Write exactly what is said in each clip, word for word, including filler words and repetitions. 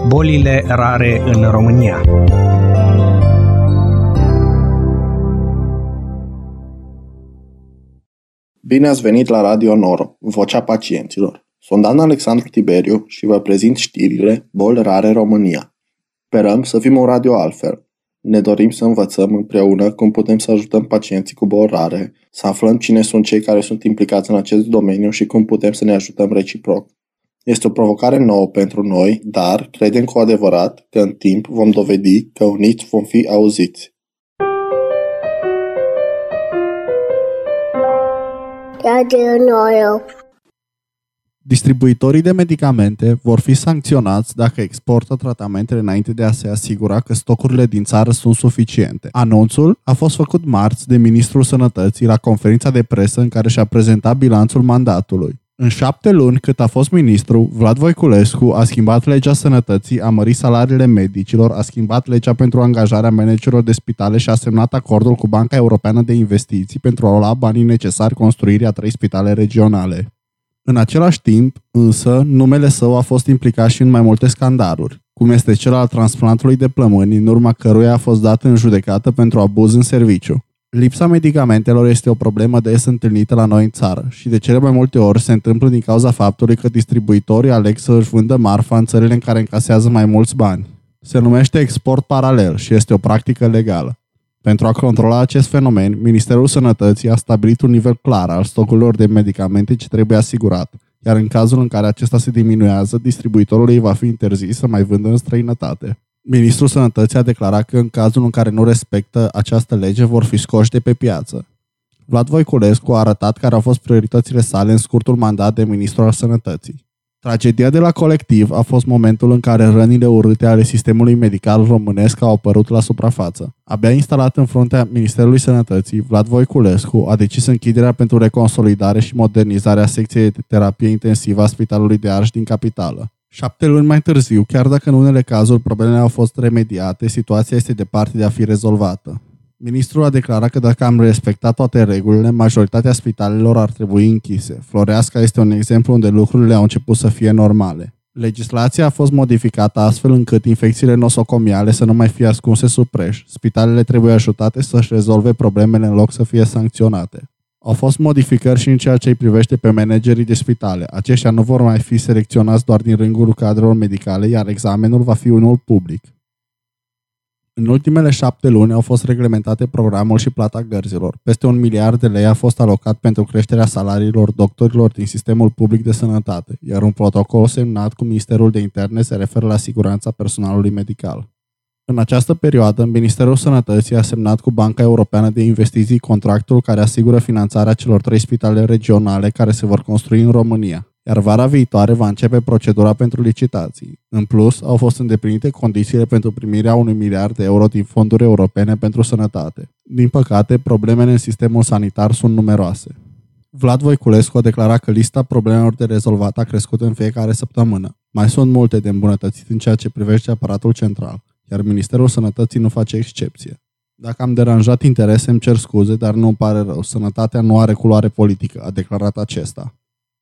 Bolile rare în România. Bine ați venit la Radio Noro, vocea pacienților. Sunt Dan Alexandru Tiberiu și vă prezint știrile Boli rare România. Sperăm să fim un radio altfel. Ne dorim să învățăm împreună cum putem să ajutăm pacienții cu boli rare, să aflăm cine sunt cei care sunt implicați în acest domeniu și cum putem să ne ajutăm reciproc. Este o provocare nouă pentru noi, dar credem cu adevărat că în timp vom dovedi că uniți vom fi auziți. Radio Noro. Distribuitorii de medicamente vor fi sancționați dacă exportă tratamentele înainte de a se asigura că stocurile din țară sunt suficiente. Anunțul a fost făcut marți de Ministrul Sănătății la conferința de presă în care și-a prezentat bilanțul mandatului. În șapte luni cât a fost ministru, Vlad Voiculescu a schimbat legea sănătății, a mărit salariile medicilor, a schimbat legea pentru angajarea managerilor de spitale și a semnat acordul cu Banca Europeană de Investiții pentru a lua banii necesari construirii a trei spitale regionale. În același timp, însă, numele său a fost implicat și în mai multe scandaluri, cum este cel al transplantului de plămâni, în urma căruia a fost dat în judecată pentru abuz în serviciu. Lipsa medicamentelor este o problemă des întâlnită la noi în țară și de cele mai multe ori se întâmplă din cauza faptului că distribuitorii aleg să își vândă marfa în țările în care încasează mai mulți bani. Se numește export paralel și este o practică legală. Pentru a controla acest fenomen, Ministerul Sănătății a stabilit un nivel clar al stocurilor de medicamente ce trebuie asigurat, iar în cazul în care acesta se diminuează, distribuitorului va fi interzis să mai vândă în străinătate. Ministrul Sănătății a declarat că în cazul în care nu respectă această lege vor fi scoși de pe piață. Vlad Voiculescu a arătat care au fost prioritățile sale în scurtul mandat de ministru al Sănătății. Tragedia de la Colectiv a fost momentul în care rănile urâte ale sistemului medical românesc au apărut la suprafață. Abia instalat în fruntea Ministerului Sănătății, Vlad Voiculescu a decis închiderea pentru reconsolidare și modernizarea secției de terapie intensivă a Spitalului de Arș din capitală. Șapte luni mai târziu, chiar dacă în unele cazuri problemele au fost remediate, situația este departe de a fi rezolvată. Ministrul a declarat că dacă am respectat toate regulile, majoritatea spitalelor ar trebui închise. Floreasca este un exemplu unde lucrurile au început să fie normale. Legislația a fost modificată astfel încât infecțiile nosocomiale să nu mai fie ascunse sub preș. Spitalele trebuie ajutate să-și rezolve problemele în loc să fie sancționate. Au fost modificări și în ceea ce îi privește pe managerii de spitale. Aceștia nu vor mai fi selecționați doar din rândul cadrelor medicale, iar examenul va fi unul public. În ultimele șapte luni au fost reglementate programul și plata gărzilor. Peste un miliard de lei a fost alocat pentru creșterea salariilor doctorilor din sistemul public de sănătate, iar un protocol semnat cu Ministerul de Interne se referă la siguranța personalului medical. În această perioadă, Ministerul Sănătății a semnat cu Banca Europeană de Investiții contractul care asigură finanțarea celor trei spitale regionale care se vor construi în România, iar vara viitoare va începe procedura pentru licitații. În plus, au fost îndeplinite condițiile pentru primirea unui miliard de euro din fonduri europene pentru sănătate. Din păcate, problemele în sistemul sanitar sunt numeroase. Vlad Voiculescu a declarat că lista problemelor de rezolvat a crescut în fiecare săptămână. Mai sunt multe de îmbunătățit în ceea ce privește aparatul central, iar Ministerul Sănătății nu face excepție. Dacă am deranjat interese, îmi cer scuze, dar nu îmi pare rău. Sănătatea nu are culoare politică, a declarat acesta.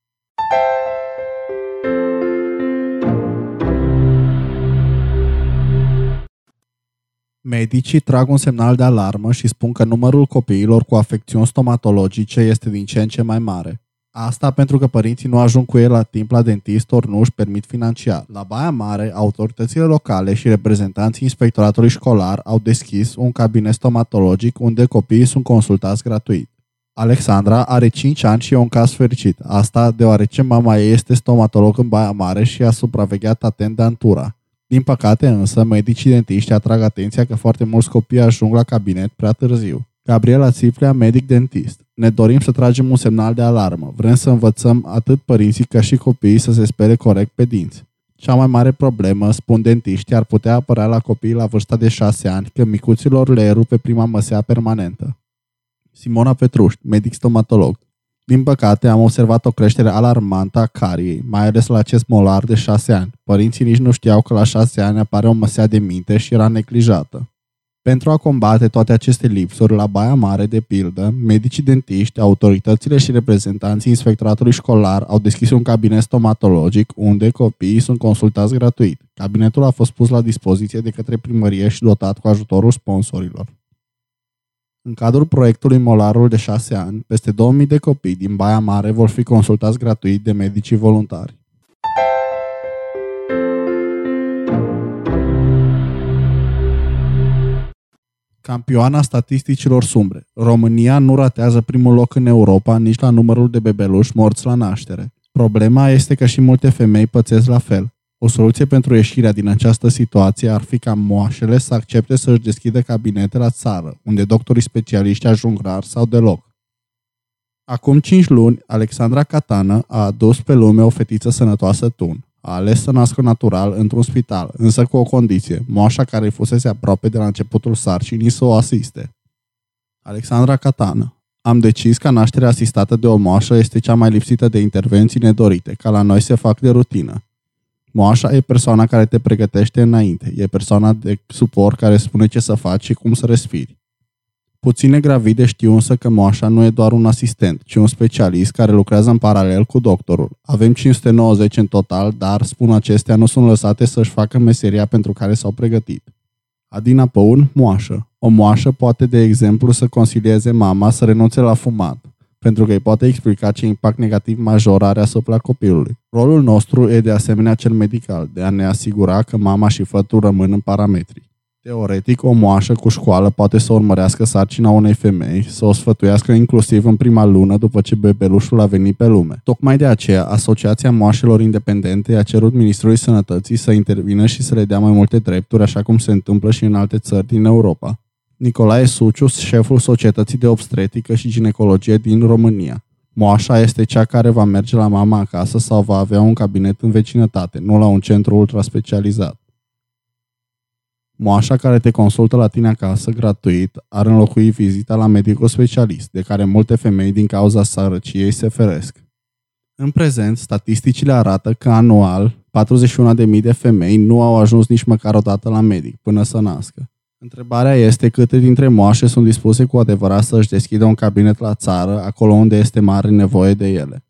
Medicii trag un semnal de alarmă și spun că numărul copiilor cu afecțiuni stomatologice este din ce în ce mai mare. Asta pentru că părinții nu ajung cu ei la timp la dentist ori nu își permit financiar. La Baia Mare, autoritățile locale și reprezentanții inspectoratului școlar au deschis un cabinet stomatologic unde copiii sunt consultați gratuit. Alexandra are cinci ani și e un caz fericit. Asta deoarece mama ei este stomatolog în Baia Mare și a supravegheat atent dantura. Din păcate însă, medicii dentiști atrag atenția că foarte mulți copii ajung la cabinet prea târziu. Gabriela Țiplea, medic dentist. Ne dorim să tragem un semnal de alarmă. Vrem să învățăm atât părinții cât și copiii să se spele corect pe dinți. Cea mai mare problemă, spun dentiștii, ar putea apărea la copiii la vârsta de șase ani, când micuților le erupe prima măsea permanentă. Simona Petruș, medic stomatolog. Din păcate, am observat o creștere alarmantă a cariei, mai ales la acest molar de șase ani. Părinții nici nu știau că la șase ani apare o măsea de minte și era neglijată. Pentru a combate toate aceste lipsuri, la Baia Mare, de pildă, medicii dentiști, autoritățile și reprezentanții inspectoratului școlar au deschis un cabinet stomatologic unde copiii sunt consultați gratuit. Cabinetul a fost pus la dispoziție de către primărie și dotat cu ajutorul sponsorilor. În cadrul proiectului Molarul de șase ani, peste două mii de copii din Baia Mare vor fi consultați gratuit de medicii voluntari. Campioana statisticilor sumbre. România nu ratează primul loc în Europa nici la numărul de bebeluși morți la naștere. Problema este că și multe femei pățesc la fel. O soluție pentru ieșirea din această situație ar fi ca moașele să accepte să-și deschidă cabinete la țară, unde doctorii specialiști ajung rar sau deloc. Acum cinci luni, Alexandra Catană a adus pe lume o fetiță sănătoasă tun. A ales să nască natural într-un spital, însă cu o condiție, moașa care îi fusese aproape de la începutul sarcinii să o asiste. Alexandra Catană: am decis că nașterea asistată de o moașă este cea mai lipsită de intervenții nedorite, ca la noi se fac de rutină. Moașa e persoana care te pregătește înainte, e persoana de suport care spune ce să faci și cum să respiri. Puține gravide știu însă că moașa nu e doar un asistent, ci un specialist care lucrează în paralel cu doctorul. Avem cinci sute nouăzeci în total, dar, spun acestea, nu sunt lăsate să-și facă meseria pentru care s-au pregătit. Adina Păun, moașă. O moașă poate, de exemplu, să consilieze mama să renunțe la fumat, pentru că îi poate explica ce impact negativ major are asupra copilului. Rolul nostru e de asemenea cel medical, de a ne asigura că mama și fătul rămân în parametri. Teoretic, o moașă cu școală poate să urmărească sarcina unei femei, să o sfătuiască inclusiv în prima lună după ce bebelușul a venit pe lume. Tocmai de aceea, Asociația Moașelor Independente a cerut Ministrului Sănătății să intervină și să le dea mai multe drepturi, așa cum se întâmplă și în alte țări din Europa. Nicolae Suciu, șeful Societății de Obstetrică și Ginecologie din România. Moașa este cea care va merge la mama acasă sau va avea un cabinet în vecinătate, nu la un centru ultraspecializat. Moașa care te consultă la tine acasă gratuit ar înlocui vizita la medicul specialist, de care multe femei din cauza sărăciei se feresc. În prezent, statisticile arată că anual patruzeci și unu de mii de femei nu au ajuns nici măcar o dată la medic până să nască. Întrebarea este câte dintre moașe sunt dispuse cu adevărat să-și deschidă un cabinet la țară, acolo unde este mare nevoie de ele.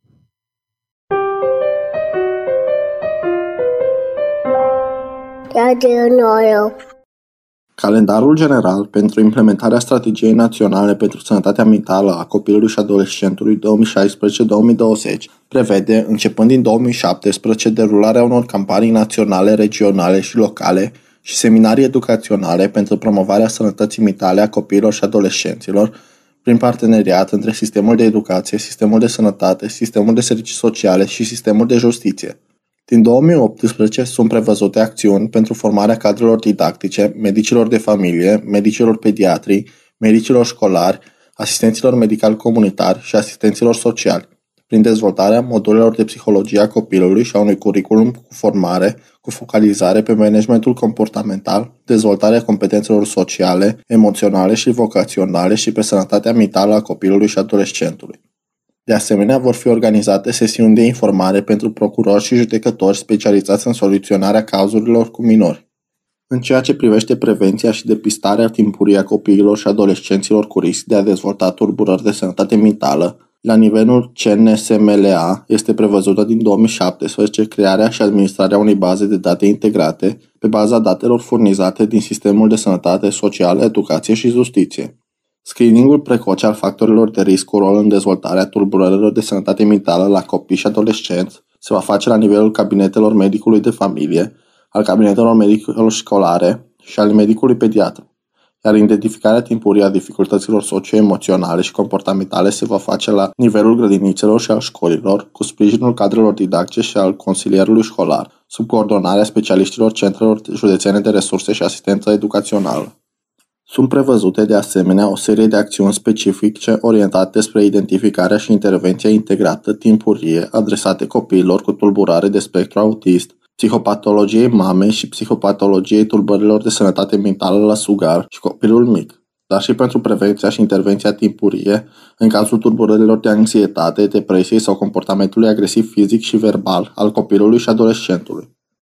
Radio Noro. Calendarul general pentru implementarea Strategiei Naționale pentru Sănătatea Mentală a Copilului și Adolescentului două mii șaisprezece două mii douăzeci prevede, începând din două mii șaptesprezece, derularea unor campanii naționale, regionale și locale și seminarii educaționale pentru promovarea sănătății mentale a copiilor și adolescenților prin parteneriat între sistemul de educație, sistemul de sănătate, sistemul de servicii sociale și sistemul de justiție. Din două mii optsprezece sunt prevăzute acțiuni pentru formarea cadrelor didactice, medicilor de familie, medicilor pediatri, medicilor școlari, asistenților medical comunitari și asistenților sociali, prin dezvoltarea modulelor de psihologie a copilului și a unui curriculum cu formare, cu focalizare pe managementul comportamental, dezvoltarea competențelor sociale, emoționale și vocaționale și pe sănătatea mentală a copilului și adolescentului. De asemenea, vor fi organizate sesiuni de informare pentru procurori și judecători specializați în soluționarea cazurilor cu minori. În ceea ce privește prevenția și depistarea timpurie a copiilor și adolescenților cu risc de a dezvolta tulburări de sănătate mentală, la nivelul C N S M L A este prevăzută din două mii șaptesprezece crearea și administrarea unei baze de date integrate pe baza datelor furnizate din sistemul de sănătate socială, educație și justiție. Screeningul precoce al factorilor de risc cu rol în dezvoltarea tulburărilor de sănătate mentală la copii și adolescenți se va face la nivelul cabinetelor medicului de familie, al cabinetelor medicilor școlare și al medicului pediatru, iar identificarea timpurie a dificultăților socio-emoționale și comportamentale se va face la nivelul grădinițelor și al școlilor, cu sprijinul cadrelor didactice și al consilierului școlar, sub coordonarea specialiștilor centrelor județene de resurse și asistență educațională. Sunt prevăzute de asemenea o serie de acțiuni specifice orientate spre identificarea și intervenția integrată timpurie adresate copiilor cu tulburare de spectru autist, psihopatologiei mamei și psihopatologiei tulburărilor de sănătate mentală la sugar și copilul mic, dar și pentru prevenția și intervenția timpurie în cazul tulburărilor de anxietate, depresie sau comportamentului agresiv fizic și verbal al copilului și adolescentului.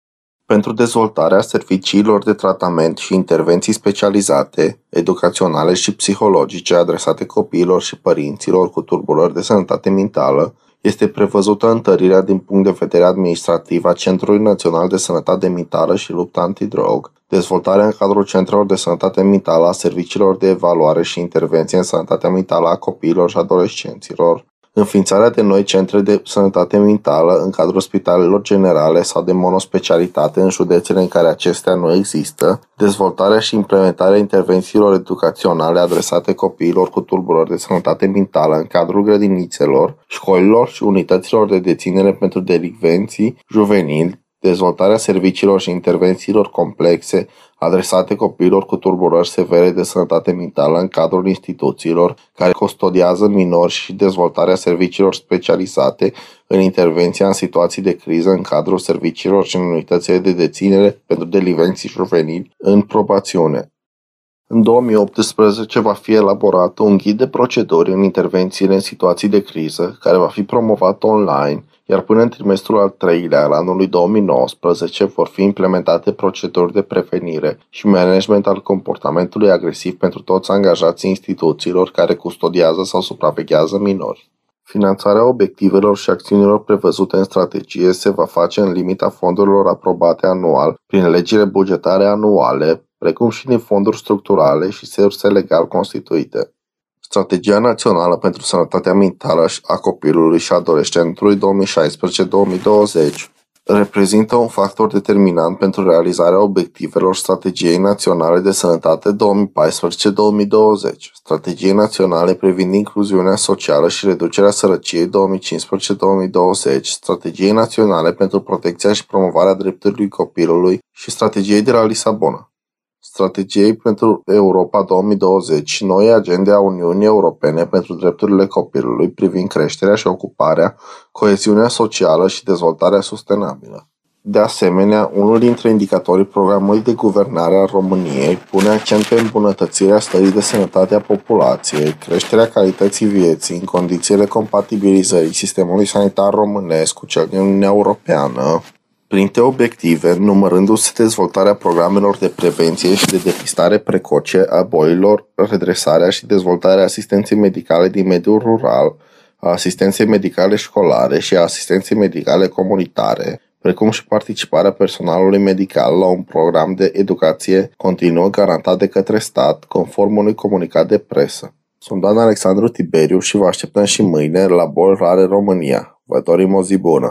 pentru dezvoltarea serviciilor de tratament și intervenții specializate, educaționale și psihologice adresate copiilor și părinților cu tulburări de sănătate mentală, este prevăzută întărirea din punct de vedere administrativ a Centrului Național de Sănătate Mentală și Luptă Antidrog, dezvoltarea în cadrul centrelor de sănătate mentală a serviciilor de evaluare și intervenție în sănătatea mentală a copiilor și adolescenților, înființarea de noi centre de sănătate mentală în cadrul spitalelor generale sau de monospecialitate în județele în care acestea nu există, dezvoltarea și implementarea intervențiilor educaționale adresate copiilor cu tulburări de sănătate mentală în cadrul grădinițelor, școlilor și unităților de deținere pentru delicvenții juvenili, dezvoltarea serviciilor și intervențiilor complexe adresate copiilor cu tulburări severe de sănătate mentală în cadrul instituțiilor care custodiază minori și dezvoltarea serviciilor specializate în intervenția în situații de criză în cadrul serviciilor și în unitățile de deținere pentru delicvenții juvenili în probațiune. În două mii optsprezece va fi elaborat un ghid de proceduri în intervențiile în situații de criză, care va fi promovat online, iar până în trimestrul al treilea al anului două mii nouăsprezece vor fi implementate proceduri de prevenire și management al comportamentului agresiv pentru toți angajații instituțiilor care custodiază sau supraveghează minori. Finanțarea obiectivelor și acțiunilor prevăzute în strategie se va face în limita fondurilor aprobate anual prin legile bugetare anuale, precum și din fonduri structurale și surse legal constituite. Strategia Națională pentru Sănătatea Mentală a Copilului și Adolescentului două mii șaisprezece două mii douăzeci reprezintă un factor determinant pentru realizarea obiectivelor Strategiei Naționale de Sănătate două mii paisprezece două mii douăzeci, Strategiei Naționale privind incluziunea socială și reducerea sărăciei două mii cincisprezece două mii douăzeci, Strategiei Naționale pentru protecția și promovarea drepturilor copilului și Strategiei de la Lisabona. Strategiei pentru Europa două mii douăzeci și noi agende a Uniunii Europene pentru drepturile copilului privind creșterea și ocuparea, coeziunea socială și dezvoltarea sustenabilă. De asemenea, unul dintre indicatorii programului de guvernare al României pune accent pe îmbunătățirea stării de sănătate a populației, creșterea calității vieții în condițiile compatibilizării sistemului sanitar românesc cu cel din Uniunea Europeană, printre obiective, numărându-se dezvoltarea programelor de prevenție și de depistare precoce a bolilor, redresarea și dezvoltarea asistenței medicale din mediul rural, a asistenței medicale școlare și a asistenței medicale comunitare, precum și participarea personalului medical la un program de educație continuă garantat de către stat, conform unui comunicat de presă. Sunt Dan Alexandru Tiberiu și vă așteptăm și mâine la Boli Rare România. Vă dorim o zi bună!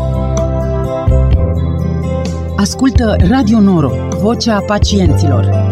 Ascultă Radio Noro, vocea pacienților.